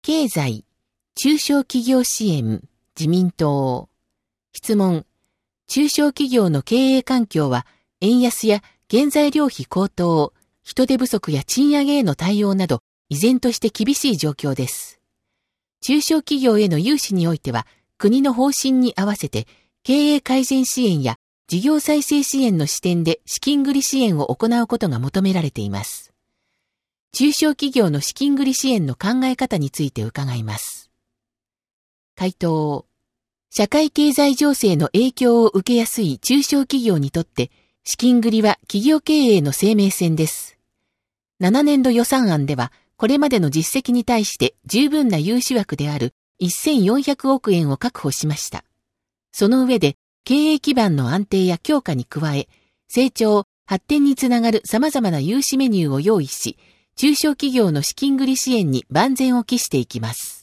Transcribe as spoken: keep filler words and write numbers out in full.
経済、中小企業支援、自民党。質問。中小企業の経営環境は、円安や原材料費高騰、人手不足や賃上げへの対応など、依然として厳しい状況です。中小企業への融資においては、国の方針に合わせて、経営改善支援や事業再生支援の視点で資金繰り支援を行うことが求められています。中小企業の資金繰り支援の考え方について伺います。回答。社会経済情勢の影響を受けやすい中小企業にとって、資金繰りは企業経営の生命線です。ななねんど予算案では、これまでの実績に対して十分な融資枠であるせんよんひゃくおくえんを確保しました。その上で、経営基盤の安定や強化に加え、成長、発展につながる様々な融資メニューを用意し、中小企業の資金繰り支援に万全を期していきます。